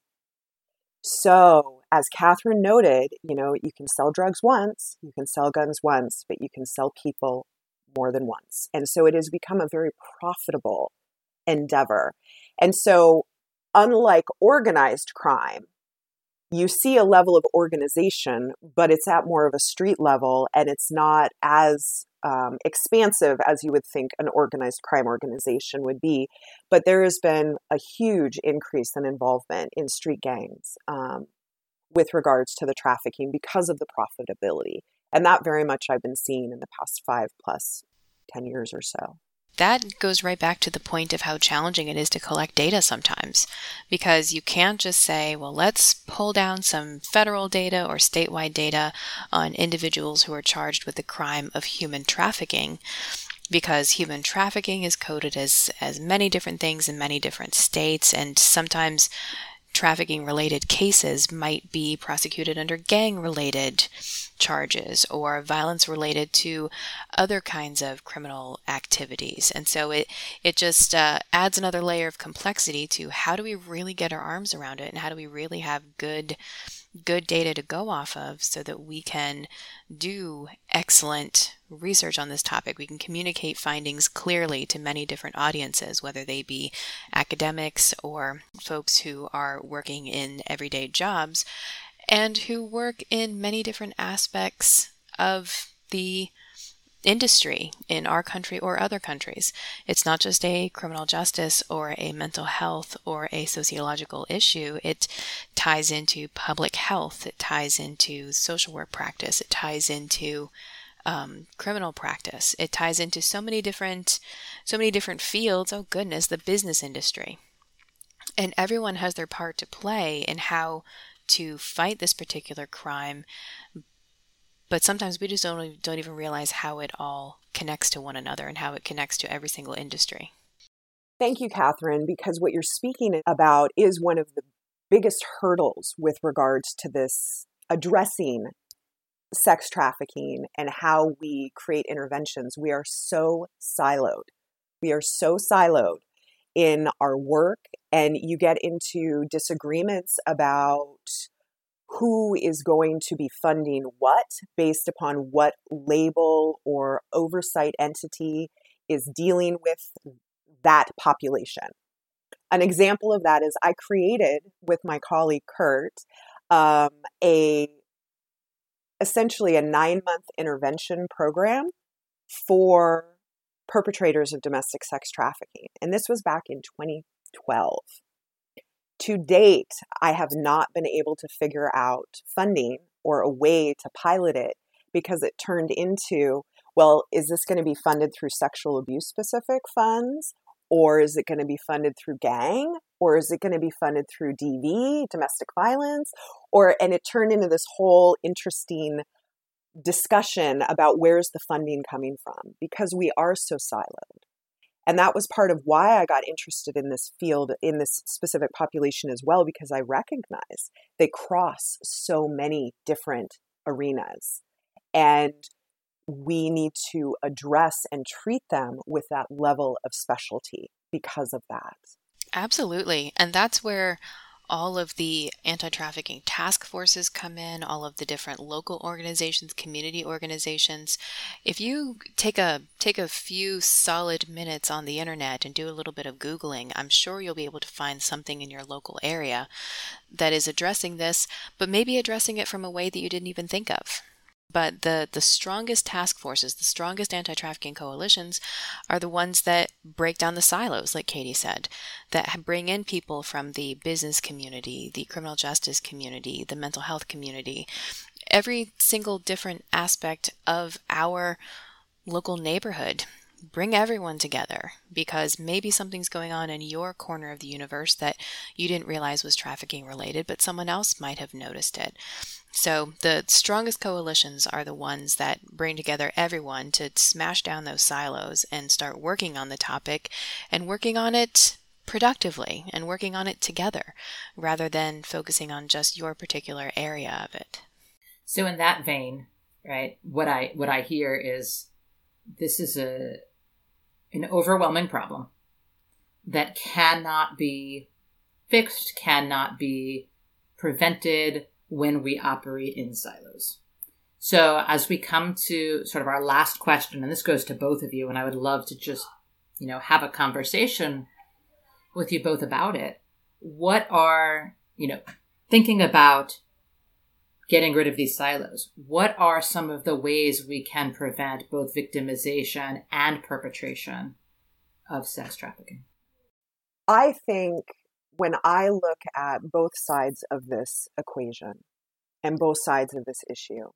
So, as Catherine noted, you know, you can sell drugs once, you can sell guns once, but you can sell people more than once. And so it has become a very profitable endeavor. And so, unlike organized crime, you see a level of organization, but it's at more of a street level, and it's not as um, expansive as you would think an organized crime organization would be. But there has been a huge increase in involvement in street gangs um, with regards to the trafficking because of the profitability. And that very much I've been seeing in the past five plus ten years or so. That goes right back to the point of how challenging it is to collect data sometimes, because you can't just say, well, let's pull down some federal data or statewide data on individuals who are charged with the crime of human trafficking, because human trafficking is coded as, as many different things in many different states, and sometimes trafficking related cases might be prosecuted under gang related charges or violence related to other kinds of criminal activities. And so it it just uh, adds another layer of complexity to how do we really get our arms around it, and how do we really have good good data to go off of so that we can do excellent research on this topic. We can communicate findings clearly to many different audiences, whether they be academics or folks who are working in everyday jobs and who work in many different aspects of the industry in our country or other countries. It's not just a criminal justice or a mental health or a sociological issue. It ties into public health. It ties into social work practice. It ties into um, criminal practice. It ties into so many different, so many different fields. Oh goodness, the business industry. And everyone has their part to play in how to fight this particular crime. But sometimes we just don't, don't even realize how it all connects to one another and how it connects to every single industry. Thank you, Catherine, because what you're speaking about is one of the biggest hurdles with regards to this addressing sex trafficking and how we create interventions. We are so siloed. We are so siloed in our work, and you get into disagreements about who is going to be funding what based upon what label or oversight entity is dealing with that population. An example of that is I created with my colleague Kurt um, a essentially a nine-month intervention program for perpetrators of domestic sex trafficking. And this was back in twenty twelve. To date, I have not been able to figure out funding or a way to pilot it because it turned into, well, is this going to be funded through sexual abuse specific funds? Or is it going to be funded through gang? Or is it going to be funded through D V, domestic violence? Or, and it turned into this whole interesting discussion about where's the funding coming from, because we are so siloed. And that was part of why I got interested in this field, in this specific population as well, because I recognize they cross so many different arenas. And we need to address and treat them with that level of specialty because of that. Absolutely. And that's where all of the anti-trafficking task forces come in, all of the different local organizations, community organizations. If you take a take a few solid minutes on the internet and do a little bit of Googling, I'm sure you'll be able to find something in your local area that is addressing this, but maybe addressing it from a way that you didn't even think of. But the, the strongest task forces, the strongest anti-trafficking coalitions are the ones that break down the silos, like Katie said, that bring in people from the business community, the criminal justice community, the mental health community, every single different aspect of our local neighborhood. Bring everyone together, because maybe something's going on in your corner of the universe that you didn't realize was trafficking related, but someone else might have noticed it. So the strongest coalitions are the ones that bring together everyone to smash down those silos and start working on the topic and working on it productively and working on it together rather than focusing on just your particular area of it. So in that vein, right, what I what I hear is this is a an overwhelming problem that cannot be fixed, cannot be prevented when we operate in silos. So as we come to sort of our last question, and this goes to both of you, and I would love to just, you know, have a conversation with you both about it. What are, you know, thinking about getting rid of these silos, what are some of the ways we can prevent both victimization and perpetration of sex trafficking? I think when I look at both sides of this equation and both sides of this issue,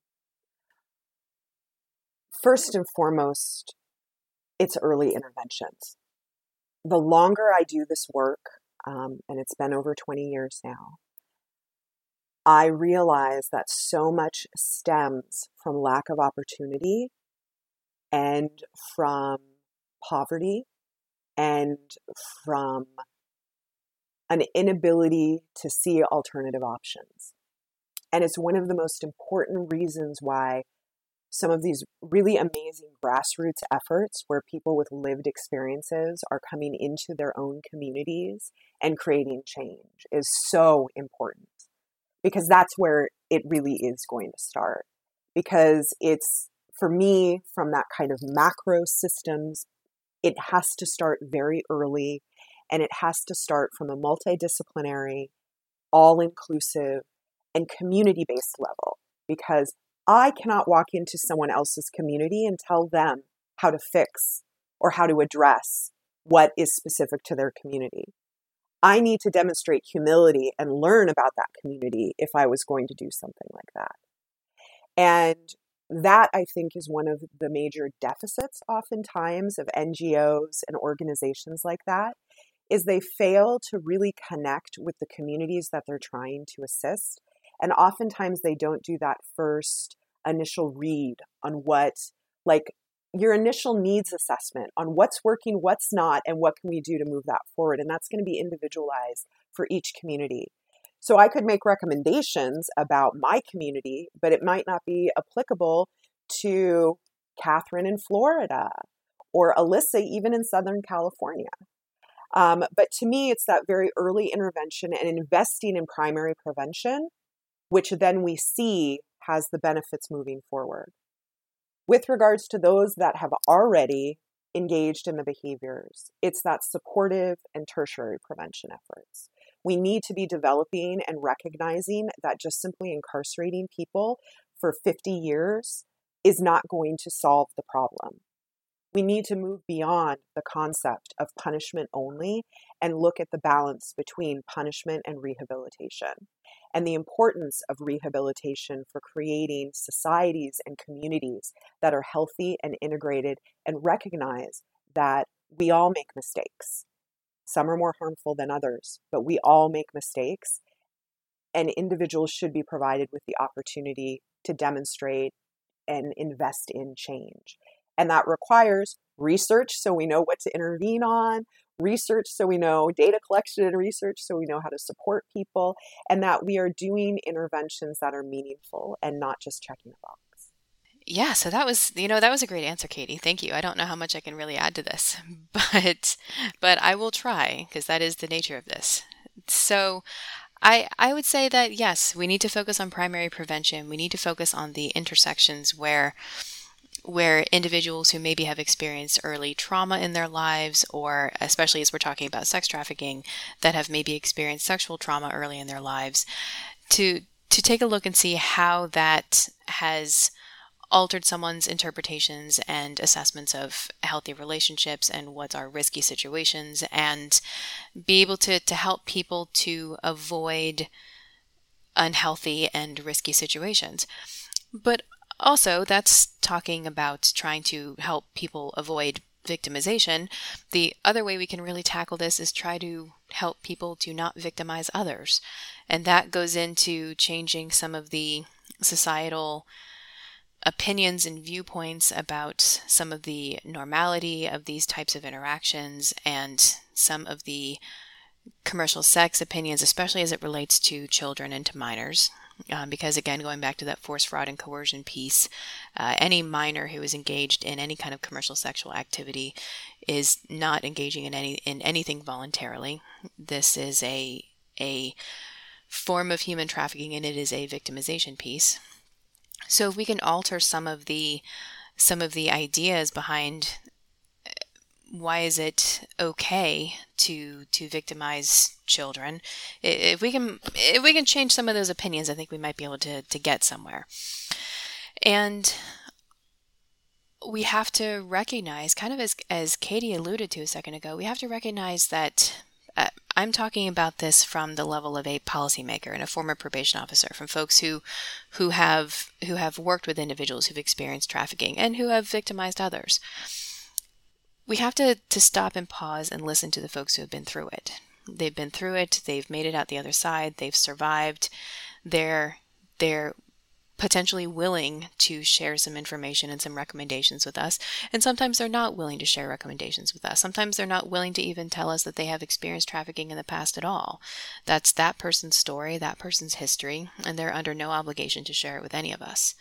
first and foremost, it's early interventions. The longer I do this work, um, and it's been over twenty years now, I realize that so much stems from lack of opportunity and from poverty and from an inability to see alternative options. And it's one of the most important reasons why some of these really amazing grassroots efforts where people with lived experiences are coming into their own communities and creating change is so important. Because that's where it really is going to start. Because it's, for me, from that kind of macro systems, it has to start very early, and it has to start from a multidisciplinary, all-inclusive, and community-based level. Because I cannot walk into someone else's community and tell them how to fix or how to address what is specific to their community. I need to demonstrate humility and learn about that community if I was going to do something like that. And that, I think, is one of the major deficits oftentimes of N G Os and organizations like that, is they fail to really connect with the communities that they're trying to assist. And oftentimes they don't do that first initial read on what, like your initial needs assessment on what's working, what's not, and what can we do to move that forward. And that's going to be individualized for each community. So I could make recommendations about my community, but it might not be applicable to Catherine in Florida or Alyssa even in Southern California. Um, but to me, it's that very early intervention and investing in primary prevention, which then we see has the benefits moving forward. With regards to those that have already engaged in the behaviors, it's that supportive and tertiary prevention efforts. We need to be developing and recognizing that just simply incarcerating people for fifty years is not going to solve the problem. We need to move beyond the concept of punishment only and look at the balance between punishment and rehabilitation, and the importance of rehabilitation for creating societies and communities that are healthy and integrated, and recognize that we all make mistakes. Some are more harmful than others, but we all make mistakes, and individuals should be provided with the opportunity to demonstrate and invest in change. And that requires research so we know what to intervene on, research so we know data collection and research so we know how to support people, and that we are doing interventions that are meaningful and not just checking a box. Yeah, so that was, you know, that was a great answer, Katie. Thank you. I don't know how much I can really add to this, but but I will try, because that is the nature of this. So I I would say that, yes, we need to focus on primary prevention. We need to focus on the intersections where where individuals who maybe have experienced early trauma in their lives, or especially as we're talking about sex trafficking, that have maybe experienced sexual trauma early in their lives, to to take a look and see how that has altered someone's interpretations and assessments of healthy relationships and what are risky situations, and be able to, to help people to avoid unhealthy and risky situations. But also, that's talking about trying to help people avoid victimization. The other way we can really tackle this is try to help people to not victimize others. And that goes into changing some of the societal opinions and viewpoints about some of the normality of these types of interactions, and some of the commercial sex opinions, especially as it relates to children and to minors. Um, because again, going back to that force, fraud, and coercion piece, uh, any minor who is engaged in any kind of commercial sexual activity is not engaging in any in anything voluntarily. This is a a form of human trafficking, and it is a victimization piece. So if we can alter some of the some of the ideas behind why is it okay to to victimize children, if we can if we can change some of those opinions, I think we might be able to to get somewhere. And we have to recognize, kind of as as Katie alluded to a second ago, we have to recognize that uh, I'm talking about this from the level of a policymaker and a former probation officer, from folks who who have who have worked with individuals who've experienced trafficking and who have victimized others. We have to, to stop and pause and listen to the folks who have been through it. They've been through it. They've made it out the other side. They've survived. They're, they're potentially willing to share some information and some recommendations with us. And sometimes they're not willing to share recommendations with us. Sometimes they're not willing to even tell us that they have experienced trafficking in the past at all. That's that person's story, that person's history, and they're under no obligation to share it with any of us.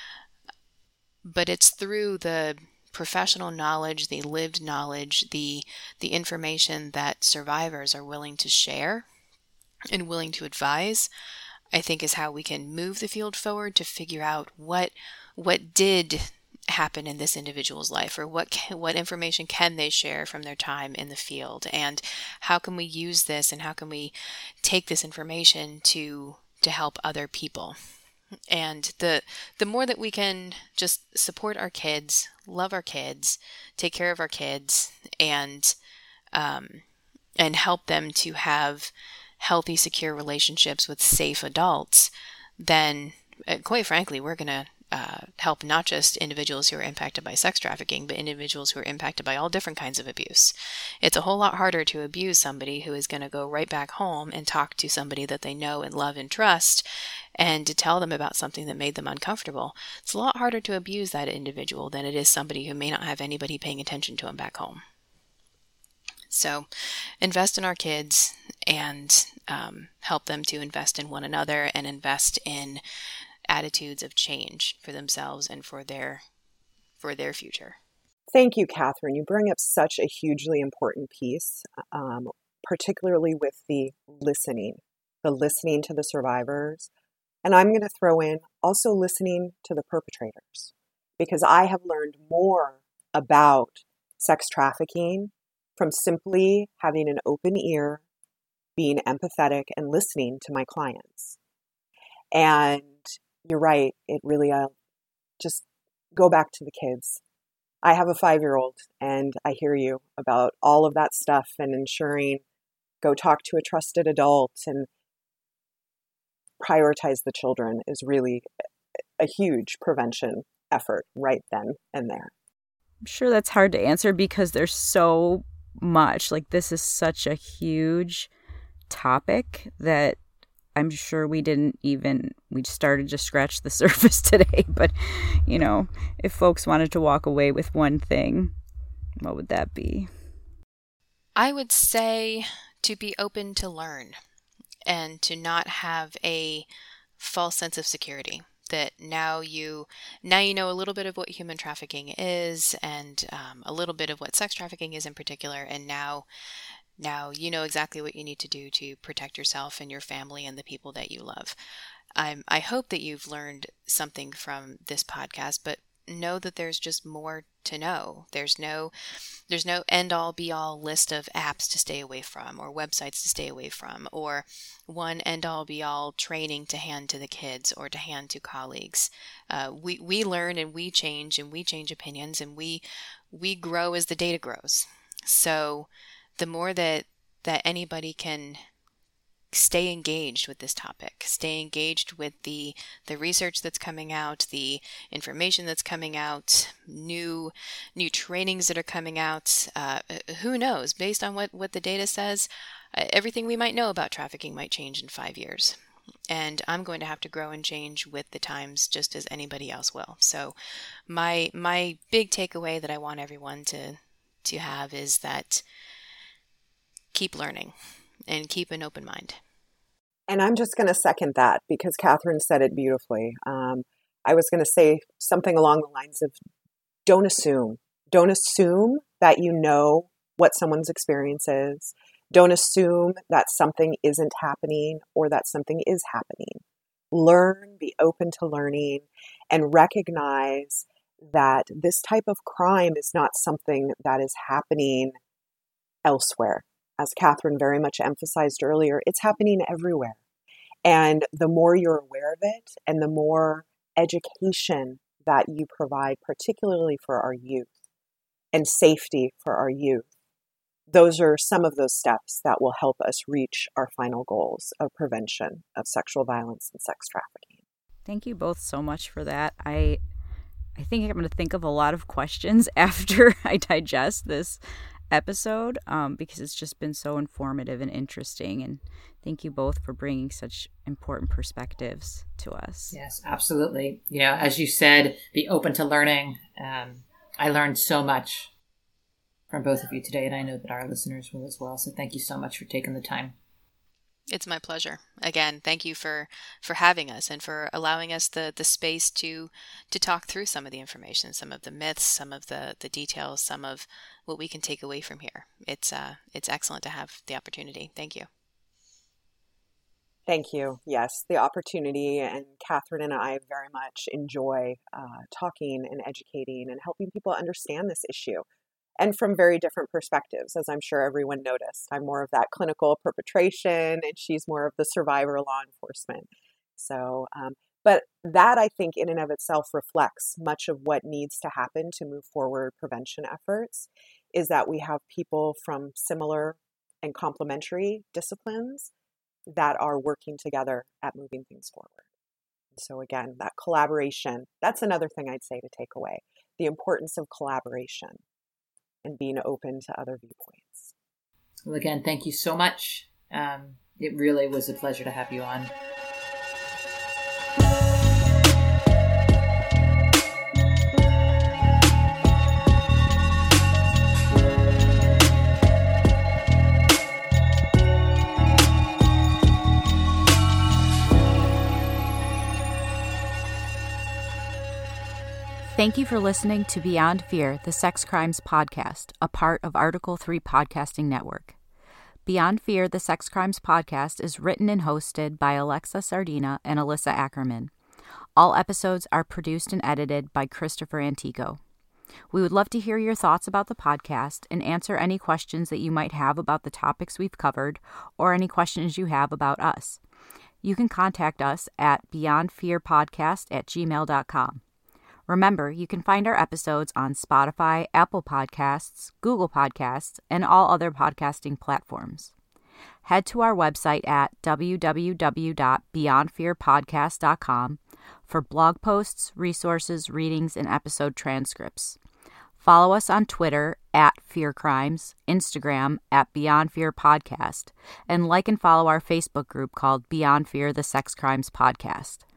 But it's through the professional knowledge, the lived knowledge, the the information that survivors are willing to share and willing to advise, I think is how we can move the field forward to figure out what what did happen in this individual's life, or what can, what information can they share from their time in the field, and how can we use this, and how can we take this information to to help other people. And the the more that we can just support our kids, love our kids, take care of our kids, and um, and help them to have healthy, secure relationships with safe adults, then uh, quite frankly, we're gonna uh, help not just individuals who are impacted by sex trafficking, but individuals who are impacted by all different kinds of abuse. It's a whole lot harder to abuse somebody who is going to go right back home and talk to somebody that they know and love and trust, and to tell them about something that made them uncomfortable. It's a lot harder to abuse that individual than it is somebody who may not have anybody paying attention to them back home. So invest in our kids and um, help them to invest in one another and invest in attitudes of change for themselves and for their for their future. Thank you, Catherine. You bring up such a hugely important piece, um, particularly with the listening, the listening to the survivors. And I'm going to throw in also listening to the perpetrators, because I have learned more about sex trafficking from simply having an open ear, being empathetic, and listening to my clients. And you're right, it really, uh, just go back to the kids. I have a five-year-old, and I hear you about all of that stuff and ensuring go talk to a trusted adult and prioritize the children is really a huge prevention effort right then and there. I'm sure that's hard to answer because there's so much. Like, this is such a huge topic that I'm sure we didn't even, we started to scratch the surface today. But, you know, if folks wanted to walk away with one thing, what would that be? I would say to be open to learn and to not have a false sense of security. That now you now you know a little bit of what human trafficking is, and um, a little bit of what sex trafficking is in particular, and now now you know exactly what you need to do to protect yourself and your family and the people that you love. I'm, I hope that you've learned something from this podcast, but know that there's just more to know. There's no there's no end-all be-all list of apps to stay away from or websites to stay away from, or one end-all be-all training to hand to the kids or to hand to colleagues. Uh, we we learn and we change and we change opinions, and we we grow as the data grows. So the more that that anybody can stay engaged with this topic, stay engaged with the the research that's coming out, the information that's coming out, new new trainings that are coming out. Uh, who knows? Based on what, what the data says, uh, everything we might know about trafficking might change in five years. And I'm going to have to grow and change with the times just as anybody else will. So my my big takeaway that I want everyone to to have is that keep learning and keep an open mind. And I'm just going to second that because Catherine said it beautifully. Um, I was going to say something along the lines of don't assume. Don't assume that you know what someone's experience is. Don't assume that something isn't happening or that something is happening. Learn, be open to learning, and recognize that this type of crime is not something that is happening elsewhere. As Catherine very much emphasized earlier, it's happening everywhere. And the more you're aware of it and the more education that you provide, particularly for our youth, and safety for our youth, those are some of those steps that will help us reach our final goals of prevention of sexual violence and sex trafficking. Thank you both so much for that. I I think I'm going to think of a lot of questions after I digest this episode um, because it's just been so informative and interesting. And thank you both for bringing such important perspectives to us. Yes, absolutely. You know, as you said, be open to learning. Um, I learned so much from both of you today, and I know that our listeners will as well. So thank you so much for taking the time. It's my pleasure. Again, thank you for, for having us and for allowing us the, the space to to talk through some of the information, some of the myths, some of the, the details, some of what we can take away from here. It's uh it's excellent to have the opportunity. Thank you. Thank you. Yes, the opportunity, and Catherine and I very much enjoy uh, talking and educating and helping people understand this issue. And from very different perspectives, as I'm sure everyone noticed. I'm more of that clinical perpetration, and she's more of the survivor law enforcement. So, um, but that I think in and of itself reflects much of what needs to happen to move forward prevention efforts, is that we have people from similar and complementary disciplines that are working together at moving things forward. so again, that collaboration, that's another thing I'd say to take away, the importance of collaboration and being open to other viewpoints. Well, again, thank you so much. Um, it really was a pleasure to have you on. Thank you for listening to Beyond Fear, the Sex Crimes Podcast, a part of Article three Podcasting Network. Beyond Fear, the Sex Crimes Podcast is written and hosted by Alexa Sardina and Alyssa Ackerman. All episodes are produced and edited by Christopher Antico. We would love to hear your thoughts about the podcast and answer any questions that you might have about the topics we've covered or any questions you have about us. You can contact us at beyondfearpodcast at gmail dot com. Remember, you can find our episodes on Spotify, Apple Podcasts, Google Podcasts, and all other podcasting platforms. Head to our website at w w w dot beyond fear podcast dot com for blog posts, resources, readings, and episode transcripts. Follow us on Twitter at Fear Crimes, Instagram at Beyond Fear Podcast, and like and follow our Facebook group called Beyond Fear, the Sex Crimes Podcast.